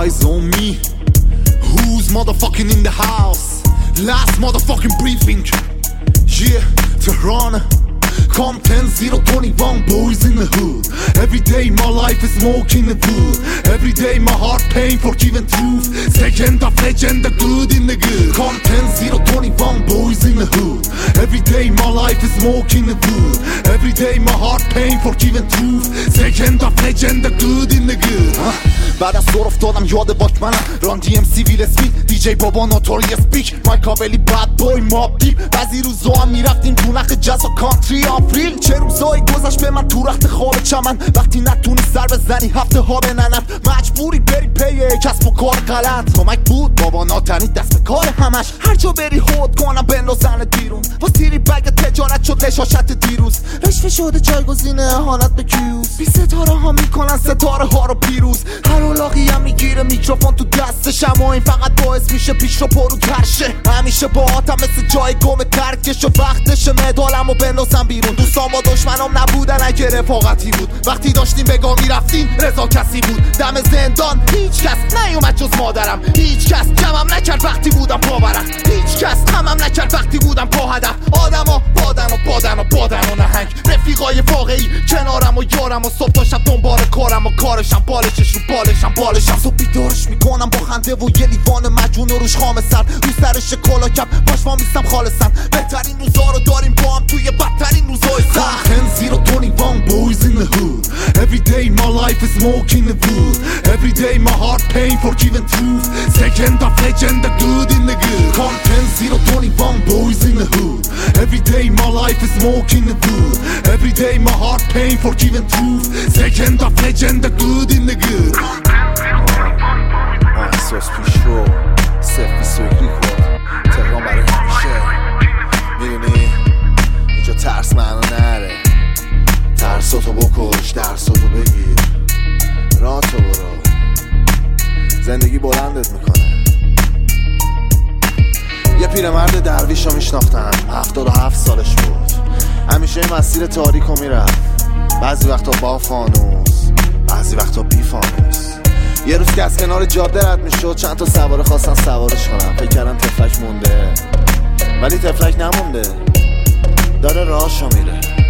eyes on me. Who's motherfucking in the house? Last motherfucking briefing. Yeah, Tehran. Come 10-0-21 boys in the hood. Every day my life is smoking the food. Every day my heart pain for giving truth. Second of legend, the good in the good. Come 10-0-21 boys in the hood. Every day my life is smoking the food. Every day my heart pain for giving truth. Second of legend, the good in the good. بعد از سر افتادم یاد واکمنم. ران دی ام سی ویل اسمیت دیجی بابا نوتوریس بیک مایکاولی بد بوی ماب دیپ. بعضی روزا هم میرفتیم تو نخ جاز و کانتری آفریل. چه روزایی گذشت به من تو رخت خواب چمن. وقتی نتونی سر بزنی هفته ها به ننت مجبوری بری پی کسب و کار غلط. کمک بود بابا ناتنی دست به کار همش. هر جا بری هود کنم بندازن بیرون. با تیری بگ تجارت شد لشاشت دیروز. رشوه شده جایگزین اهانت به کیوز. بی ستاره ها میکنن ستاره ها رو پیروز. هر اولاقی هم میگیره میکروفون تو دستش. اما این فقط باعث میشه پیش رو پرو ترشه. همیشه با آتم مثل جای گم ترکش و وقتش مدالم و بندازم بیرون. دوستان با دشمنام نبودن اگه رفاقتی بود. وقتی داشتیم بگاه میرفتیم رضا کسی بود. دم زندان هیچ کس نیومد جز مادرم. هیچ کس جمعم نکرد وقتی بودم پاورم. هیچ کس همم نکرد وقتی بودم پا هدف. آدما بادن و نهنگ. رفیقای واقعی کنارم و یارم و صبح تا شب دنبال کارم و کارشم. بالشش رو بالشم صبح بیدارش میکنم با خنده و یه لیوان مجون و روش خام سر. رو سرش کلا کپ باش ما میستم خالصن. بهترین روزا رو داریم با هم توی بدترین روزای سخت. 10-0-21 boys in the hood. Every day my life is smoking the food. Every day my heart pain for giving truth. Second of legend, the good in the good. Come 10-0-21 boys in the hood. Every day my life is smoking the food. Every day my heart pain for giving truth. Second of legend, the good in the good. احساس پیش رو سفی سوگری کن. تهران برای همیشه. میدونی اینجا ترس معنا نره. ترساتو بکش درساتو بگیر. راه تو برو. زندگی بلندت میکنه. یه پیرمرد درویش رو میشناختم. 77 سالش بود. همیشه این مسیر تاریکو میرفت. بعضی وقتا با فانوس بعضی وقتا بی فانوس. یه روز که از کنار جاده رد میشد چند تا سواره خواستن سوارش کنم. فکر کردم تفلک مونده ولی تفلک نمونده. داره راهشو میره.